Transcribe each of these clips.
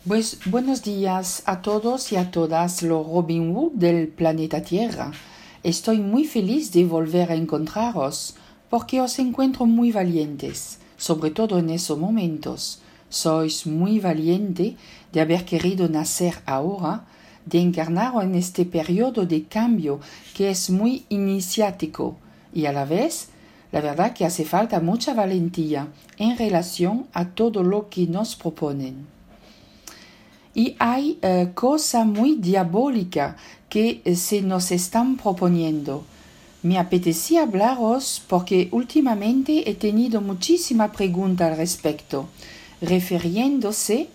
Pues buenos días a todos y a todas los Robin Hood del planeta Tierra. Estoy muy feliz de volver a encontraros porque os encuentro muy valientes, sobre todo en esos momentos. Sois muy valiente de haber querido nacer ahora, de encarnar en este periodo de cambio que es muy iniciático y a la vez, la verdad que hace falta mucha valentía en relación a todo lo que nos proponen. Y hay cosa muy diabólica que se nos están proponiendo. Me apetecía hablaros porque últimamente he tenido muchísima pregunta al respecto, refiriéndose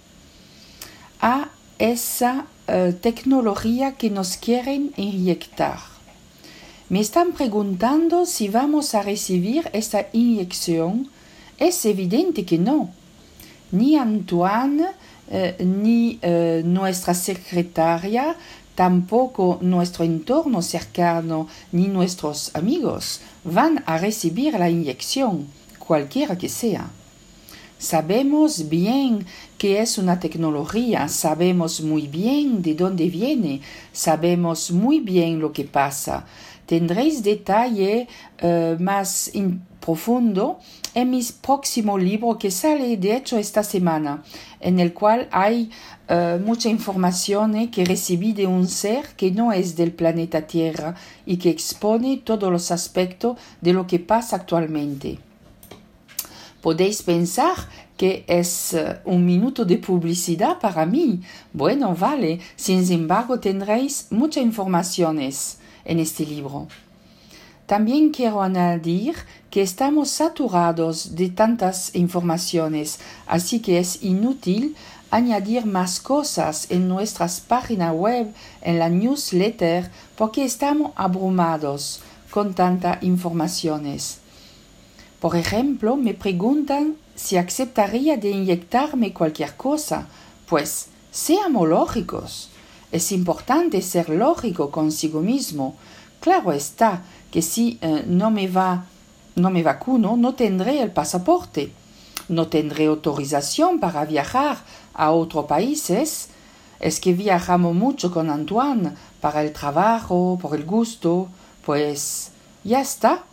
a esa tecnología que nos quieren inyectar. Me están preguntando si vamos a recibir esta inyección. Es evidente que no. Ni Antoine ni nuestra secretaria, tampoco nuestro entorno cercano, ni nuestros amigos van a recibir la inyección, cualquiera que sea. Sabemos bien que es una tecnología, sabemos muy bien de dónde viene, sabemos muy bien lo que pasa. Tendréis detalle más profundo en mi próximo libro que sale de hecho esta semana, en el cual hay mucha información que recibí de un ser que no es del planeta Tierra y que expone todos los aspectos de lo que pasa actualmente. Podéis pensar que es un minuto de publicidad para mí. Bueno, vale, sin embargo tendréis muchas informaciones en este libro. También quiero añadir que estamos saturados de tantas informaciones, así que es inútil añadir más cosas en nuestras páginas web, en la newsletter, porque estamos abrumados con tantas informaciones. Por ejemplo, me preguntan si aceptaría de inyectarme cualquier cosa. Pues, seamos lógicos. Es importante ser lógico consigo mismo. Claro está que si no me vacuno, no tendré el pasaporte, no tendré autorización para viajar a otros países. Es que viajamos mucho con Antoine para el trabajo, por el gusto, pues ya está.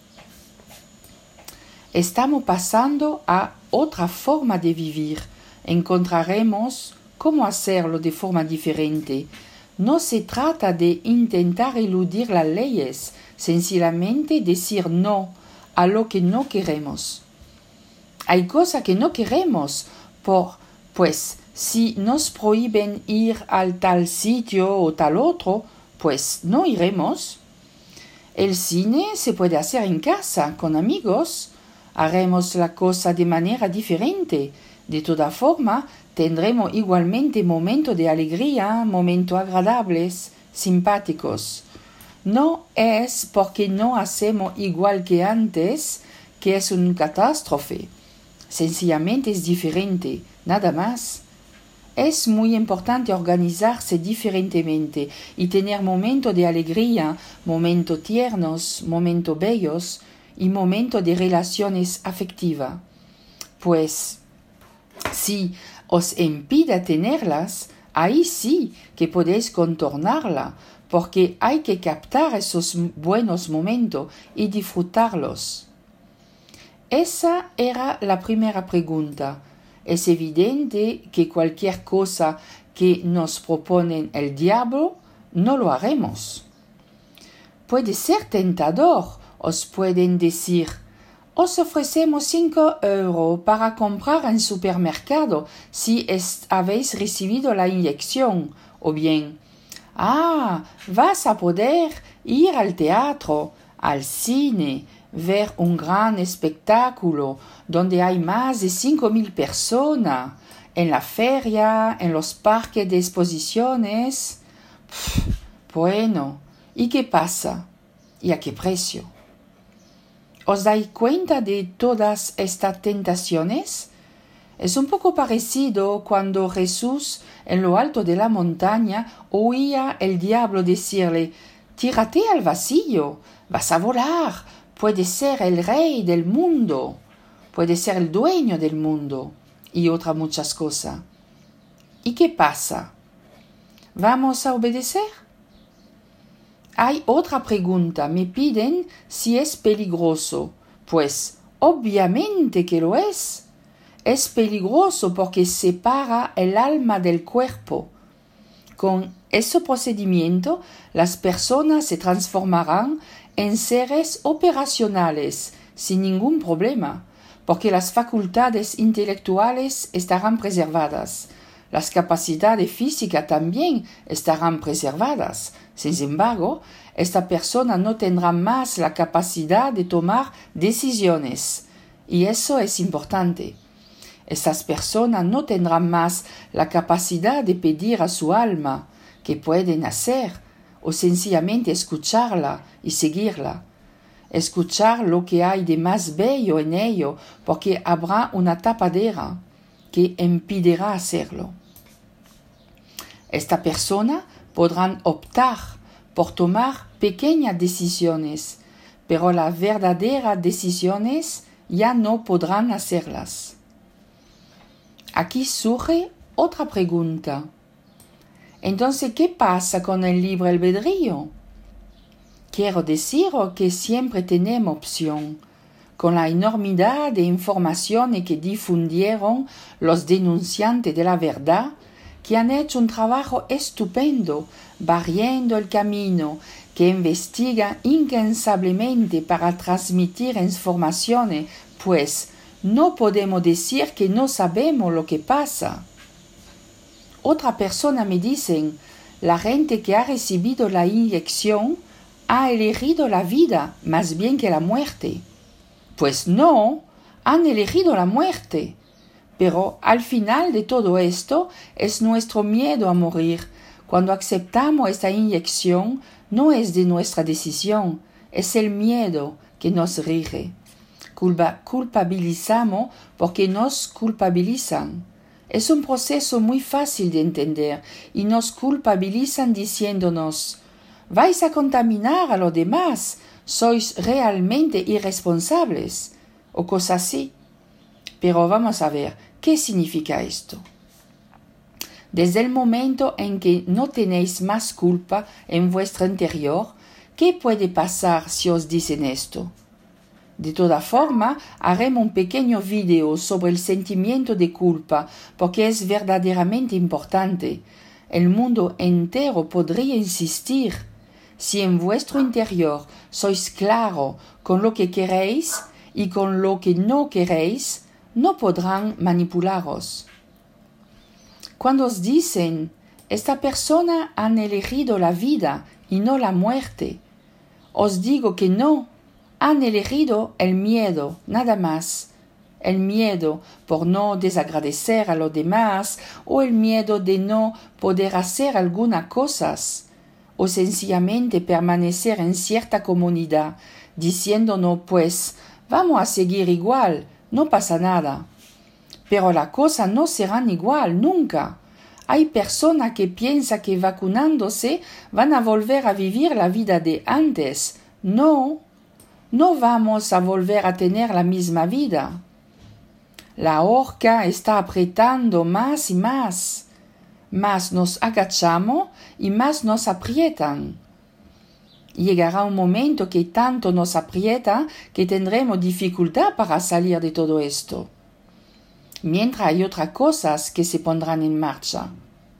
Estamos pasando a otra forma de vivir. Encontraremos cómo hacerlo de forma diferente. No se trata de intentar eludir las leyes, sencillamente decir no a lo que no queremos. Hay cosas que no queremos, pues si nos prohíben ir al tal sitio o tal otro, pues no iremos. El cine se puede hacer en casa, con amigos. Haremos la cosa de manera diferente. De toda forma, tendremos igualmente momentos de alegría, momentos agradables, simpáticos. No es porque no hacemos igual que antes que es una catástrofe. Sencillamente es diferente, nada más. Es muy importante organizarse diferentemente y tener momentos de alegría, momentos tiernos, momentos bellos y momentos de relaciones afectivas. Pues, si os impide tenerlas, ahí sí que podéis contornarla, porque hay que captar esos buenos momentos y disfrutarlos. Esa era la primera pregunta. Es evidente que cualquier cosa que nos propone el diablo, no lo haremos. Puede ser tentador, os pueden decir: os ofrecemos 5 € para comprar en supermercado si habéis recibido la inyección. O bien, vas a poder ir al teatro, al cine, ver un gran espectáculo donde hay más de 5,000 personas, en la feria, en los parques de exposiciones. Bueno, ¿y qué pasa? ¿Y a qué precio? ¿Os dais cuenta de todas estas tentaciones? Es un poco parecido cuando Jesús, en lo alto de la montaña, oía el diablo decirle: tírate al vacío, vas a volar, puedes ser el rey del mundo, puedes ser el dueño del mundo, y otras muchas cosas. ¿Y qué pasa? ¿Vamos a obedecer? Hay otra pregunta. Me piden si es peligroso. Pues, obviamente que lo es. Es peligroso porque separa el alma del cuerpo. Con ese procedimiento, las personas se transformarán en seres operacionales sin ningún problema, porque las facultades intelectuales estarán preservadas. Las capacidades físicas también estarán preservadas. Sin embargo, esta persona no tendrá más la capacidad de tomar decisiones. Y eso es importante. Estas personas no tendrán más la capacidad de pedir a su alma qué pueden hacer o sencillamente escucharla y seguirla. Escuchar lo que hay de más bello en ello, porque habrá una tapadera que impedirá hacerlo. Esta persona podrán optar por tomar pequeñas decisiones, pero las verdaderas decisiones ya no podrán hacerlas. Aquí surge otra pregunta. Entonces, ¿qué pasa con el libre albedrío? Quiero decir que siempre tenemos opción. Con la enormidad de informaciones que difundieron los denunciantes de la verdad, que han hecho un trabajo estupendo, barriendo el camino, que investigan incansablemente para transmitir informaciones, pues no podemos decir que no sabemos lo que pasa. Otra persona me dice, la gente que ha recibido la inyección ha elegido la vida más bien que la muerte. Pues no, han elegido la muerte. Pero al final de todo esto es nuestro miedo a morir. Cuando aceptamos esta inyección, no es de nuestra decisión, es el miedo que nos rige. Culpabilizamos porque nos culpabilizan. Es un proceso muy fácil de entender y nos culpabilizan diciéndonos: vais a contaminar a los demás, sois realmente irresponsables, o cosas así. Pero vamos a ver, ¿qué significa esto? Desde el momento en que no tenéis más culpa en vuestro interior, ¿qué puede pasar si os dicen esto? De toda forma, haremos un pequeño video sobre el sentimiento de culpa, porque es verdaderamente importante. El mundo entero podría insistir. Si en vuestro interior sois claro con lo que queréis y con lo que no queréis, no podrán manipularos. Cuando os dicen, esta persona han elegido la vida y no la muerte, os digo que no, han elegido el miedo, nada más. El miedo por no desagradecer a los demás o el miedo de no poder hacer algunas cosas o sencillamente permanecer en cierta comunidad diciéndonos pues vamos a seguir igual, no pasa nada. Pero las cosas no serán igual nunca. Hay personas que piensan que vacunándose van a volver a vivir la vida de antes. No vamos a volver a tener la misma vida. La horca está apretando más y más. Más nos agachamos y más nos aprietan. Llegará un momento que tanto nos aprieta que tendremos dificultad para salir de todo esto. Mientras hay otras cosas que se pondrán en marcha.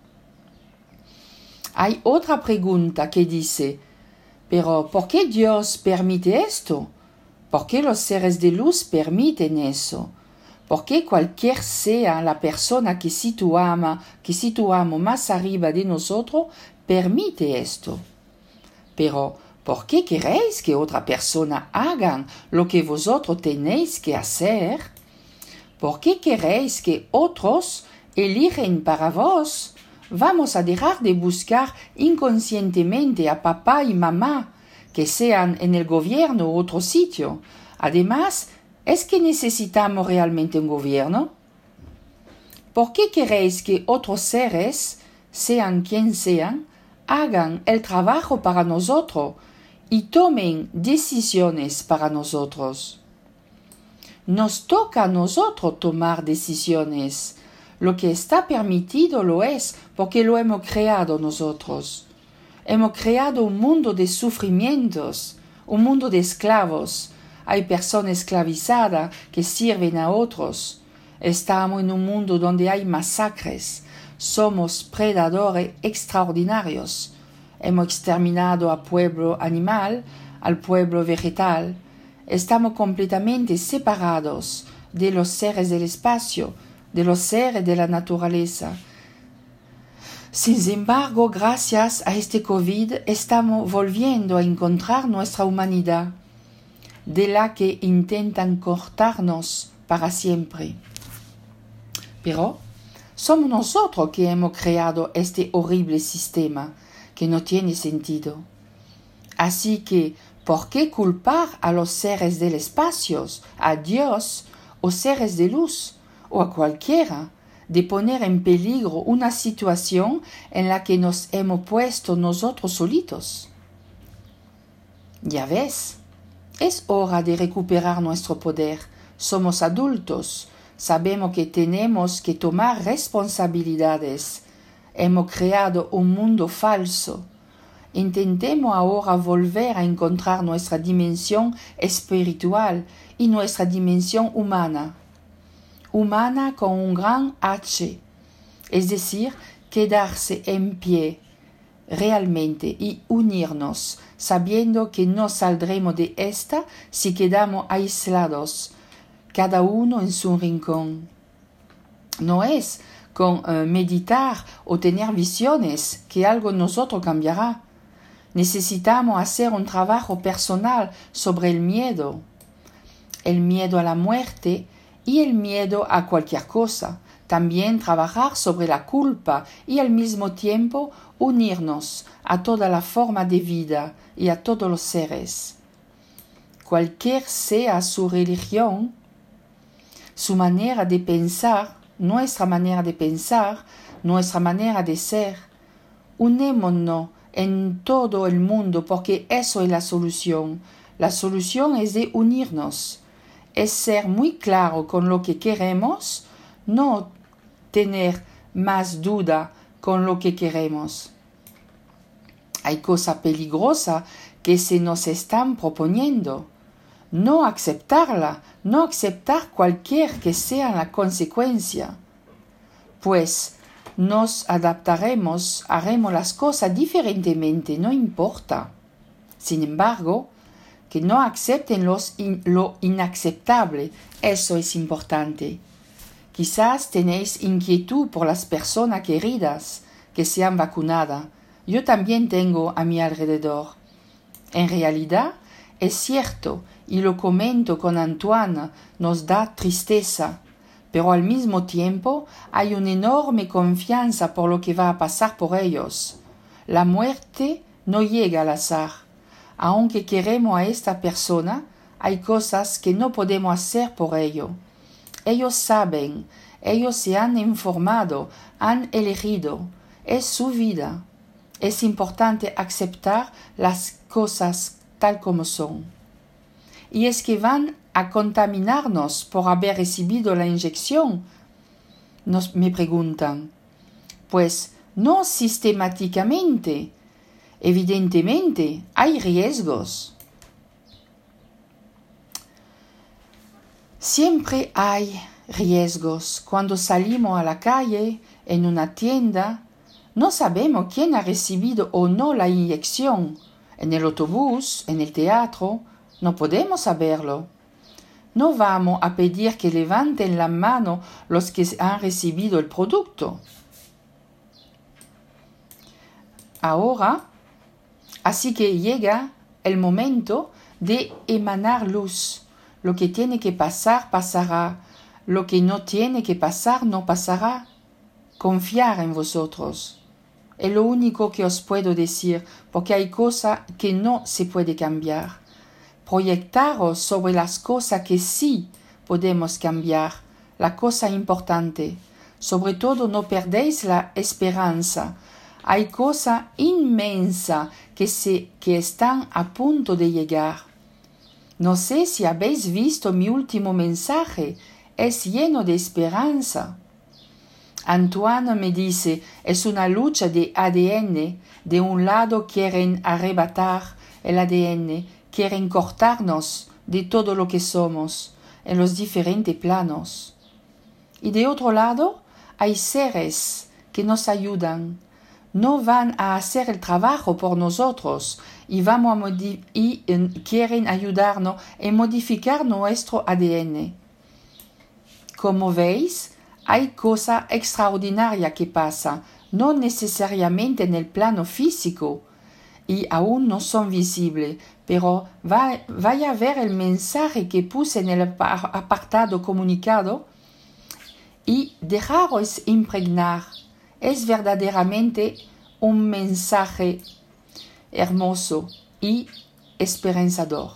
Hay otra pregunta que dice: ¿pero por qué Dios permite esto? ¿Por qué los seres de luz permiten eso? ¿Por qué cualquier sea la persona que situamos más arriba de nosotros permite esto? Pero, ¿por qué queréis que otra persona hagan lo que vosotros tenéis que hacer? ¿Por qué queréis que otros eligen para vos? Vamos a dejar de buscar inconscientemente a papá y mamá, que sean en el gobierno u otro sitio. Además, ¿es que necesitamos realmente un gobierno? ¿Por qué queréis que otros seres, sean quien sean, hagan el trabajo para nosotros y tomen decisiones para nosotros? Nos toca a nosotros tomar decisiones. Lo que está permitido lo es porque lo hemos creado nosotros. Hemos creado un mundo de sufrimientos, un mundo de esclavos. Hay personas esclavizadas que sirven a otros. Estamos en un mundo donde hay masacres. Somos predadores extraordinarios. Hemos exterminado al pueblo animal, al pueblo vegetal. Estamos completamente separados de los seres del espacio, de los seres de la naturaleza. Sin embargo, gracias a este COVID, estamos volviendo a encontrar nuestra humanidad, de la que intentan cortarnos para siempre. Pero somos nosotros que hemos creado este horrible sistema que no tiene sentido. Así que, ¿por qué culpar a los seres del espacio, a Dios o seres de luz, o a cualquiera, de poner en peligro una situación en la que nos hemos puesto nosotros solitos? Ya ves, es hora de recuperar nuestro poder. Somos adultos, sabemos que tenemos que tomar responsabilidades. Hemos creado un mundo falso. Intentemos ahora volver a encontrar nuestra dimensión espiritual y nuestra dimensión humana. Humana con un gran H, es decir, quedarse en pie realmente y unirnos, sabiendo que no saldremos de esta si quedamos aislados, cada uno en su rincón. No es con meditar o tener visiones que algo en nosotros cambiará. Necesitamos hacer un trabajo personal sobre el miedo a la muerte y el miedo a cualquier cosa. También trabajar sobre la culpa y al mismo tiempo unirnos a toda la forma de vida y a todos los seres. Cualquier sea su religión, su manera de pensar, nuestra manera de pensar, nuestra manera de ser, unémonos en todo el mundo porque eso es la solución. La solución es de unirnos. Es ser muy claro con lo que queremos, no tener más duda con lo que queremos. Hay cosas peligrosas que se nos están proponiendo. No aceptarla, no aceptar cualquier que sea la consecuencia. Pues nos adaptaremos, haremos las cosas diferentemente, no importa. Sin embargo, que no acepten lo inaceptable, eso es importante. Quizás tenéis inquietud por las personas queridas que se han vacunado. Yo también tengo a mi alrededor. En realidad, es cierto, y lo comento con Antoine, nos da tristeza, pero al mismo tiempo hay una enorme confianza por lo que va a pasar por ellos. La muerte no llega al azar. Aunque queremos a esta persona, hay cosas que no podemos hacer por ello. Ellos saben, ellos se han informado, han elegido. Es su vida. Es importante aceptar las cosas tal como son. Y es que van a contaminarnos por haber recibido la inyección, me preguntan. Pues no sistemáticamente. Evidentemente, hay riesgos. Siempre hay riesgos. Cuando salimos a la calle, en una tienda, no sabemos quién ha recibido o no la inyección. En el autobús, en el teatro, no podemos saberlo. No vamos a pedir que levanten la mano los que han recibido el producto. Ahora, así que llega el momento de emanar luz. Lo que tiene que pasar, pasará. Lo que no tiene que pasar, no pasará. Confiar en vosotros. Es lo único que os puedo decir, porque hay cosas que no se puede cambiar. Proyectaros sobre las cosas que sí podemos cambiar, la cosa importante. Sobre todo no perdéis la esperanza. Hay cosas inmensas que están a punto de llegar. No sé si habéis visto mi último mensaje, es lleno de esperanza. Antoine me dice, es una lucha de ADN. De un lado quieren arrebatar el ADN, quieren cortarnos de todo lo que somos en los diferentes planos. Y de otro lado, hay seres que nos ayudan. No van a hacer el trabajo por nosotros y quieren ayudarnos en modificar nuestro ADN. Como veis, hay cosa extraordinaria que pasa, no necesariamente en el plano físico, y aún no son visibles, pero vaya a ver el mensaje que puse en el apartado comunicado y dejaros impregnar. Es verdaderamente un mensaje hermoso y esperanzador.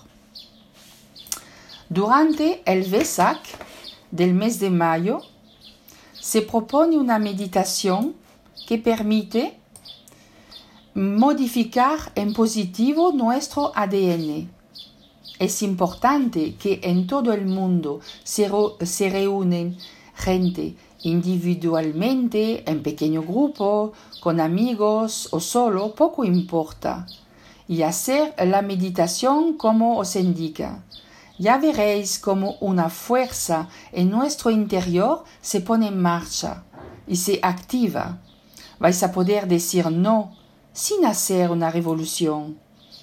Durante el Vesak del mes de mayo, se propone una meditación que permite modificar en positivo nuestro ADN. Es importante que en todo el mundo se reúnen gente individualmente, en pequeño grupo, con amigos o solo, poco importa, y hacer la meditación como os indica. Ya veréis cómo una fuerza en nuestro interior se pone en marcha y se activa. Vais a poder decir no sin hacer una revolución.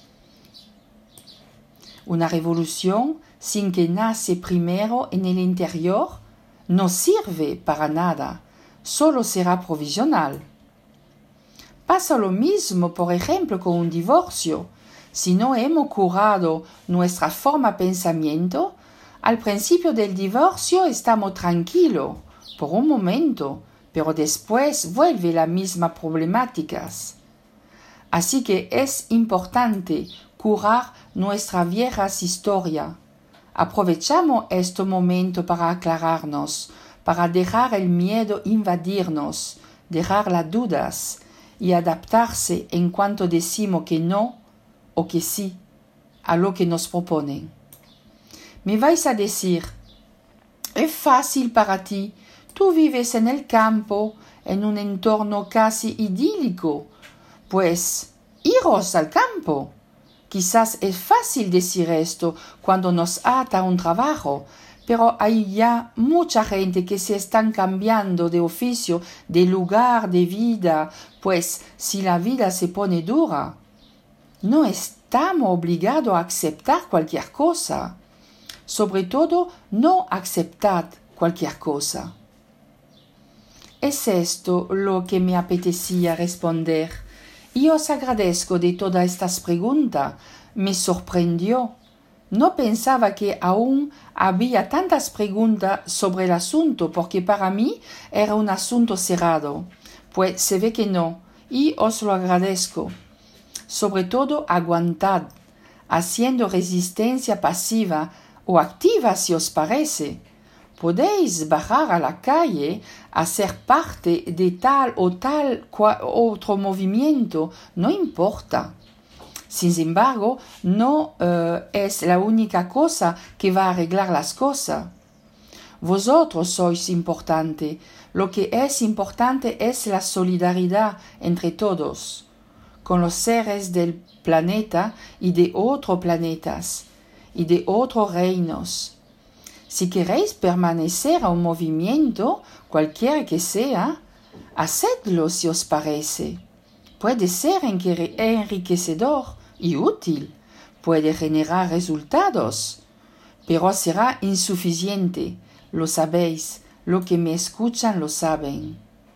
Una revolución sin que nace primero en el interior no sirve para nada, solo será provisional. Pasa lo mismo, por ejemplo, con un divorcio. Si no hemos curado nuestra forma de pensamiento, al principio del divorcio estamos tranquilos, por un momento, pero después vuelve la misma problemáticas. Así que es importante curar nuestras viejas historias. Aprovechamos este momento para aclararnos, para dejar el miedo invadirnos, dejar las dudas y adaptarse en cuanto decimos que no o que sí a lo que nos proponen. Me vais a decir, es fácil para ti, tú vives en el campo, en un entorno casi idílico, pues iros al campo. Quizás es fácil decir esto cuando nos ata un trabajo, pero hay ya mucha gente que se están cambiando de oficio, de lugar de vida, pues si la vida se pone dura, no estamos obligados a aceptar cualquier cosa. Sobre todo, no aceptad cualquier cosa. Es esto lo que me apetecía responder. Y os agradezco de todas estas preguntas. Me sorprendió. No pensaba que aún había tantas preguntas sobre el asunto, porque para mí era un asunto cerrado. Pues se ve que no, y os lo agradezco. Sobre todo, aguantad, haciendo resistencia pasiva o activa si os parece. Podéis bajar a la calle a ser parte de tal o tal otro movimiento, no importa. Sin embargo, no es la única cosa que va a arreglar las cosas. Vosotros sois importante. Lo que es importante es la solidaridad entre todos, con los seres del planeta y de otros planetas y de otros reinos. Si queréis permanecer a un movimiento, cualquiera que sea, hacedlo si os parece. Puede ser enriquecedor y útil, puede generar resultados, pero será insuficiente, lo sabéis, los que me escuchan lo saben.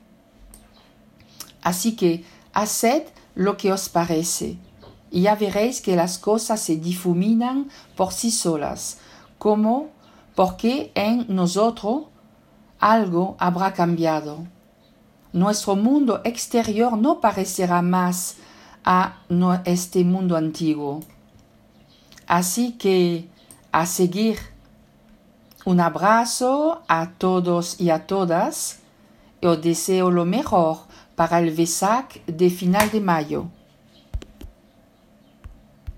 Así que haced lo que os parece, y ya veréis que las cosas se difuminan por sí solas, porque en nosotros algo habrá cambiado. Nuestro mundo exterior no parecerá más a este mundo antiguo. Así que a seguir. Un abrazo a todos y a todas. Os deseo lo mejor para el Vesak de final de mayo.